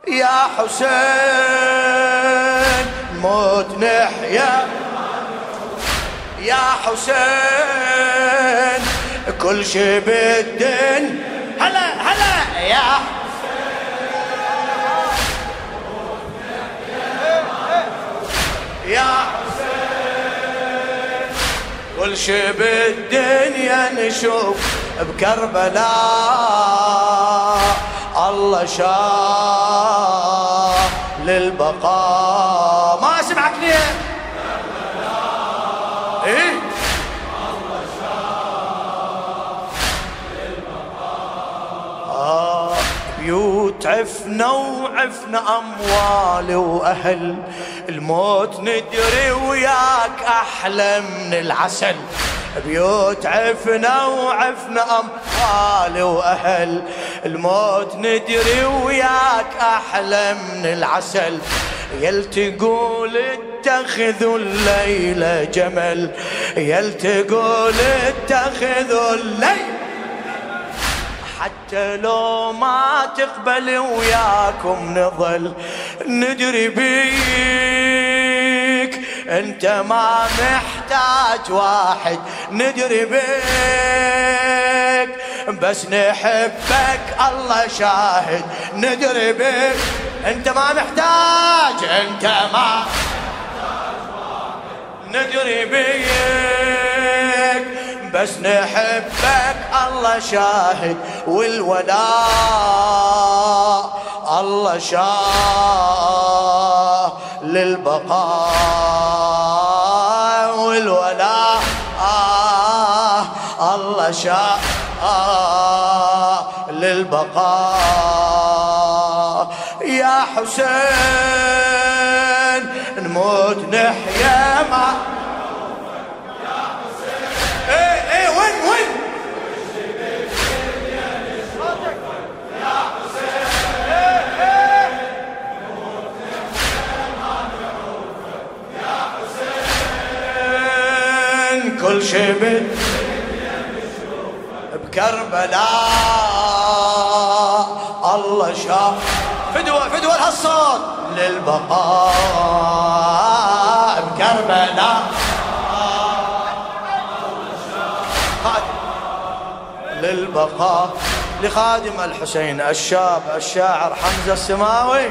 يا حسين موت نحيا يا حسين كل شي بالدنيا هلا هلا يا يا حسين كل شي بالدنيا نشوف بكربلاء الله شاء للبقاء. ما اسمعك ليه؟ ايه الله شاء للبقاء. بيوت عفنا وعفنا اموال واهل الموت ندري وياك احلى من العسل. بيوت عفنا وعفنا اموال واهل الموت ندري وياك احلى من العسل. يل تقول اتخذوا الليلة جمل يل تقول اتخذوا الليلة حتى لو ما تقبل وياكم نظل ندري بيك انت ما محتاج واحد ندري بيك بس نحبك الله شاهد ندري بيك انت ما محتاج انت ما محتاج واحد ندري بيك بس نحبك الله شاهد والولاء الله شاء للبقاء والولاء الله شاء للبقاء. يا حسين نموت نحيا ما يا حسين ايه وين يا حسين نموت نحيا ما نعوفك يا حسين كل شي بكربلاء الله شاء فدوة لهالصوت للبقاء بكربلاء للبقاء. لخادم الحسين الشاب الشاعر حمزة السماوي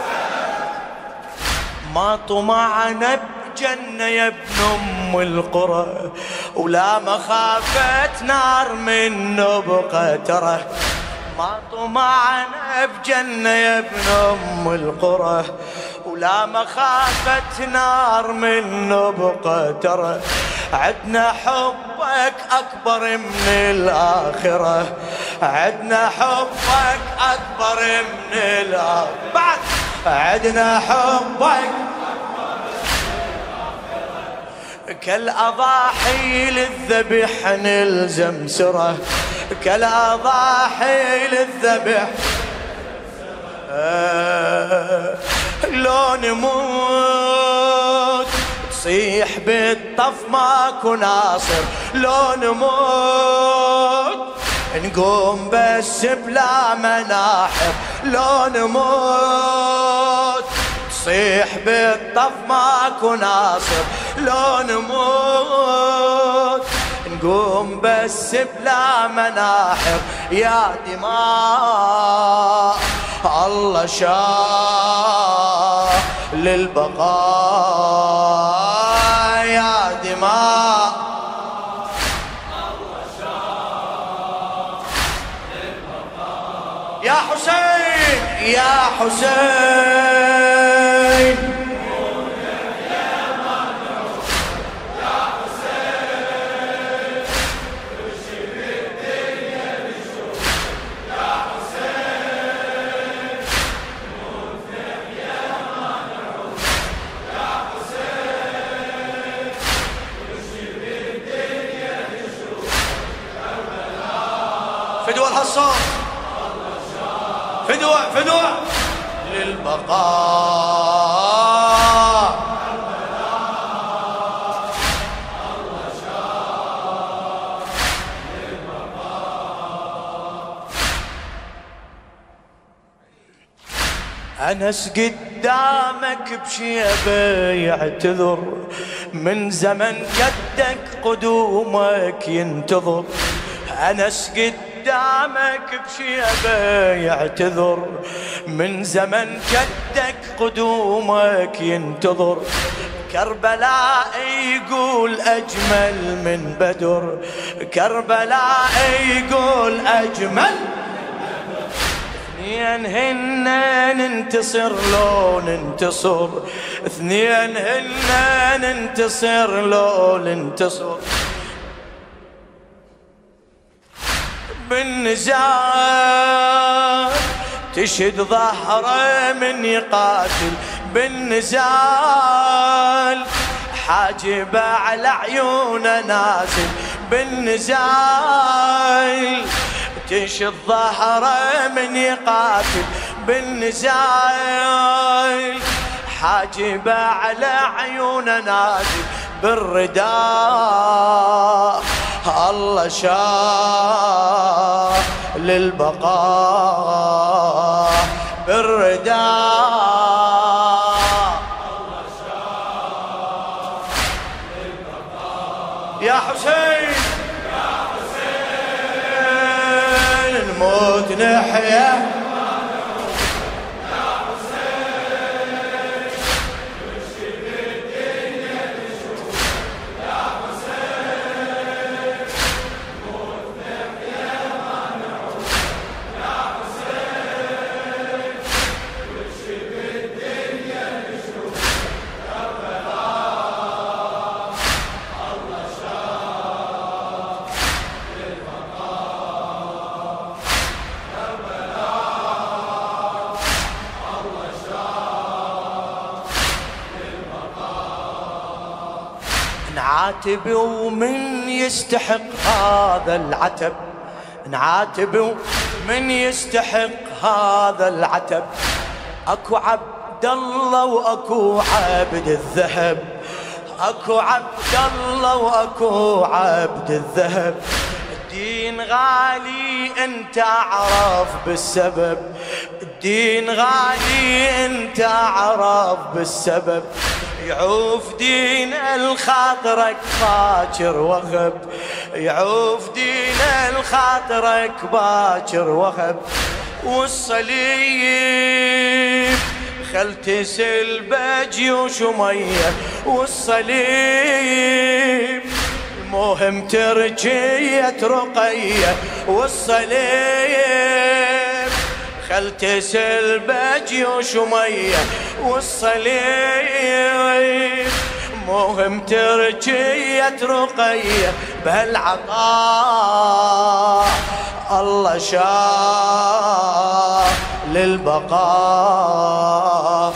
ما طمعنا بجنة يا ابن أم القرى ولا مخافة نار منه بقتره. ما طمعنا بجنة يا ابن أم القرى ولا مخافة نار منه بقتره. عدنا حبك أكبر من الآخرة عدنا حبك أكبر من الآخرة بعد عدنا حبك كالأضاحي للذبح نلزم سره كالأضاحي للذبح لو نموت تصيح بالطف ماكو ناصر لو نموت نقوم بس بلا مناحر لو نموت تصيح بالطف ماكو ناصر لو نموت نقوم بس بلا مناحر. يا دماء الله شاء للبقاء يا دماء الله شاء للبقاء. يا حسين يا حسين فدوة الحصان فدوة للبقاء. أنس قدامك بشيبة يعتذر، من زمن كدك قدومك ينتظر. أنس قدامك بشيبة يعتذر، من زمن كدك قدومك ينتظر. كربلاء يقول أجمل من بدر، كربلاء يقول أجمل. اثنين هن ننتصر لو ننتصر، اثنين هن ننتصر لو ننتصر. بالنزال تشد ظهره من يقاتل، بالنزال حاجب على عيونه نازل. بالنزال تشد ظهره من يقاتل، بالنزال حاجب على عيونه نازل. بالرداء الله شاء للبقاء، بالرداء الله شاء للبقاء. يا حسين يا حسين نموت نحيا، نعاتب ومن يستحق هذا العتب، نعاتب ومن يستحق هذا العتب. اكو عبد الله واكو عبد الذهب، اكو عبد الله واكو عبد الذهب. الدين غالي انت اعرف بالسبب، الدين غالي انت اعرف بالسبب. يعوف دين الخاطرك باكر وغب، يعوف دين الخاطرك باكر وغب. والصليب خل تسل بجيوش مية، والصليب المهم ترجية رقية. والصليب خل تسل بجيوش مية، والصليب مهم ترجية رقية. بهالعطاء الله شاء للبقاء،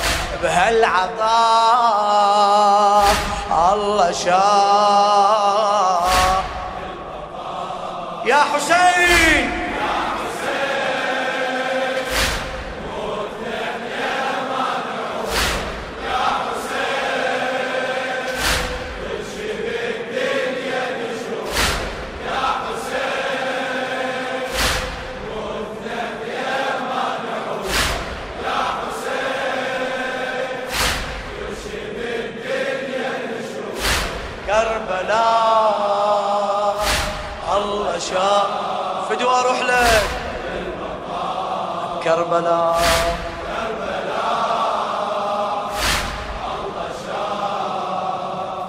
بهالعطاء الله شاء للبقاء. يا حسين كربلاء الله شاء فدوى اروح لك. كربلاء الله شاء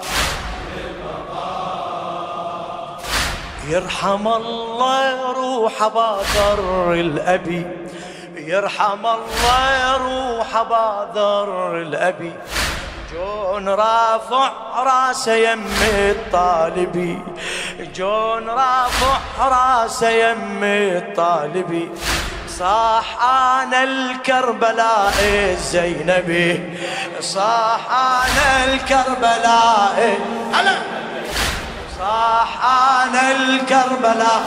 للبقاء. يرحم الله روح باذر الابي، يرحم الله روح باذر الابي. جون رافع راسه يم الطالبي، جون رافع راسه يم الطالبي. صاح انا الكربلاء الزينبي، صاح انا الكربلاء، هلا صاح انا الكربلاء.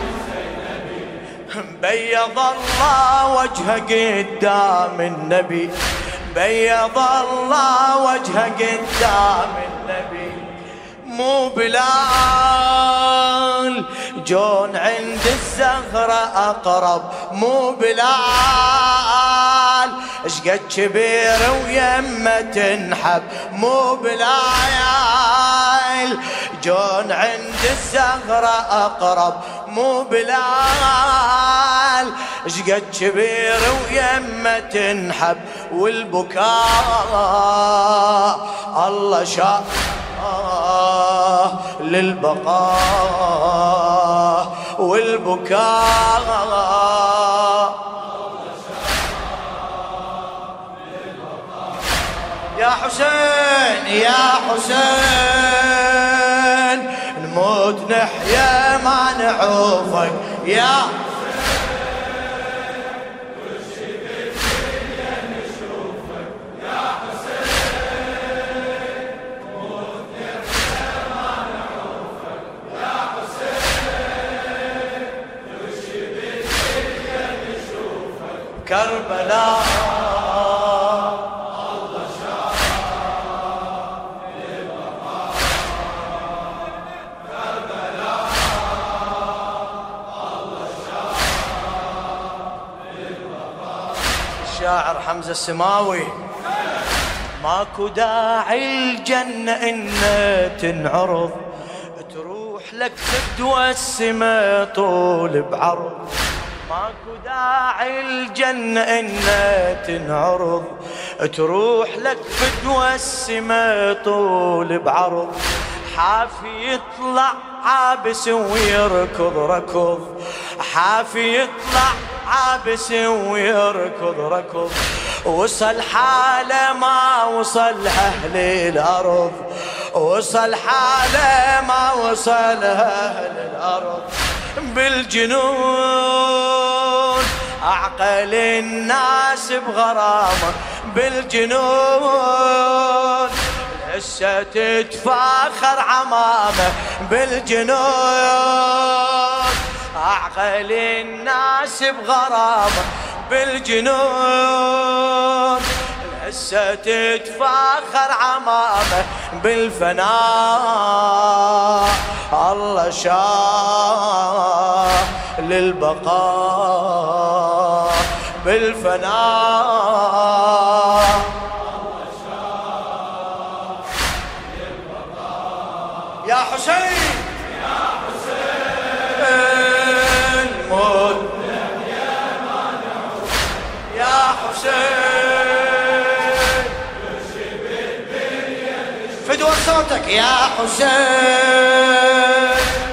بيض الله وجهه قدام النبي، بيض الله وجهه قدام النبي. مو بلال جون عند الزهرة أقرب، مو بلال شقد كبير ويمه تنحب مو بلايل، جون عند الزهرة أقرب مو بلال، شقد كبير ويمه تنحب والبكاء الله شاء للبقاء والبكاء. يا حسين يا حسين نموت نحيا ما نعوفك يا كربلاء. الله شاء للبقاء كربلاء، الله شاء للبقاء. الشاعر حمزة السماوي: ماكو داعي الجنة إن تنعرض، تروح لك فدوى السما طول بعرض. ماكو داعي الجنة إن تنعرض، تروح لك فدوى السما طول بعرض. حافي يطلع عابس ويركض ركض، حافي يطلع عابس ويركض ركض. وصل حاله ما وصلها أهل الأرض، وصل حاله ما وصلها أهل الأرض. بالجنون أعقل الناس بغرامة، بالجنون هسه تتفاخر عمامه. بالجنون أعقل الناس بغرامة، بالجنون هسه تتفاخر عمامه. بالفناء الله شاء للبقاء، بالفناء الله شاء للبقاء. يا حسين يا حسين موت يا حسين فدوى صوتك يا حسين.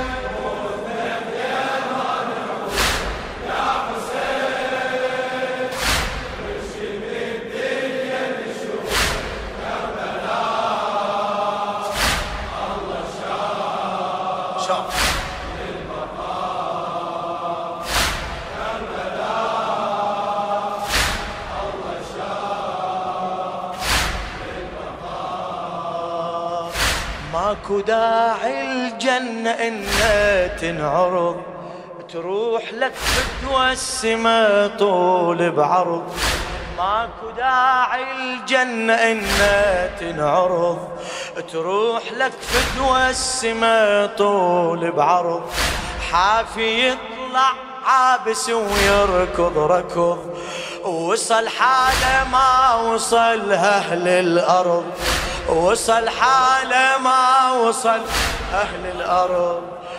ماكو داعي الجنة إن تنعرض، تروح لك فدوى السما طول بعرض. ماكو داعي الجنة إن تنعرض، تروح لك فدوى السما طول بعرض. حافي يطلع عابس ويركض ركض، وصل حاله ما وصلها أهل الأرض، وصل حاله ما وصل أهل الأرض.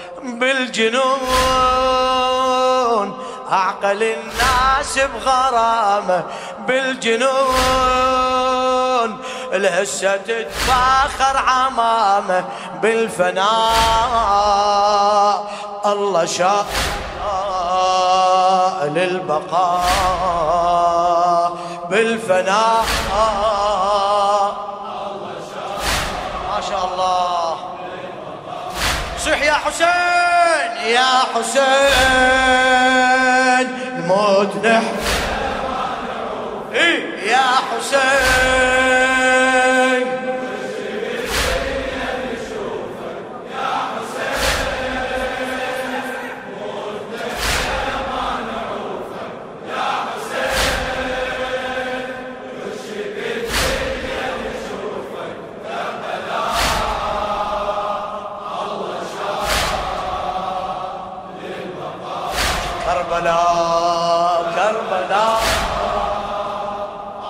بالجنون أعقل الناس بغرامة، بالجنون الهسة تتفاخر عمامه. بالفناء الله شاء للبقاء، بالفناء ما شاء الله. صيح يا حسين يا حسين نموت نحن يا حسين. كربلاء كربلاء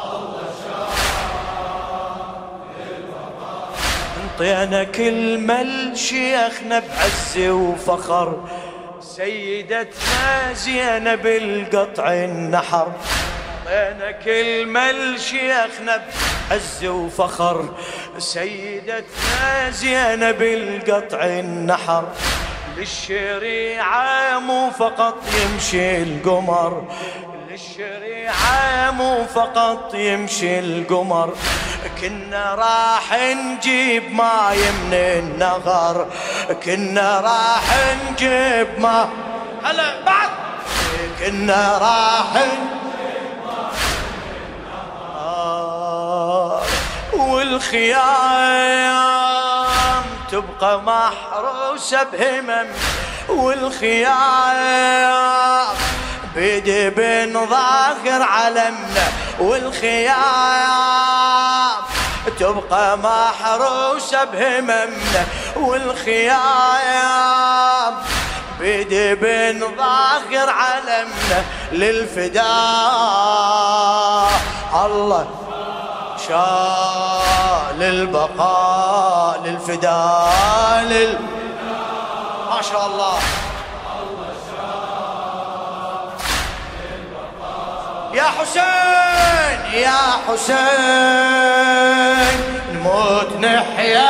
عطينا كلمة لشيخنا بعز وفخر، سيدتنا زينب القطع النحر. عطينا كلمة لشيخنا بعز وفخر، سيدتنا زينب القطع النحر. للشريعة مو فقط يمشي القمر، للشريعة مو فقط يمشي القمر. كنا راح نجيب ماي من النهر، كنا راح نجيب ماي. هلا بعد كنا راح نجيب ماي من النهر. والخيام تبقى محروسة بهمم، والخيام بدي بن ظاهر علمنا، والخيام تبقى محروسة بهممنا، والخيام بدي بن ظاهر علمنا. للفداء الله شال البقاء، للفداء ما شاء الله. يا حسين يا حسين نموت نحيا،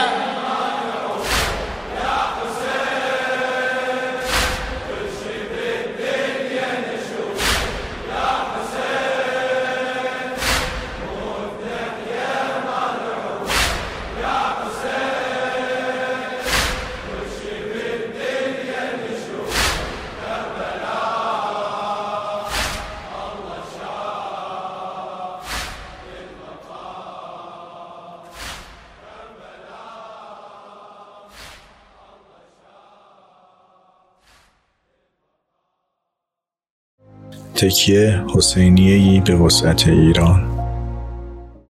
يا حسين كل شي بالدنيا نشوف، يا حسين نموت نحيا ما نعوف، يا حسين كل شي بالدنيا نشوف. تکیه حسینیه‌ای به وسعت ایران.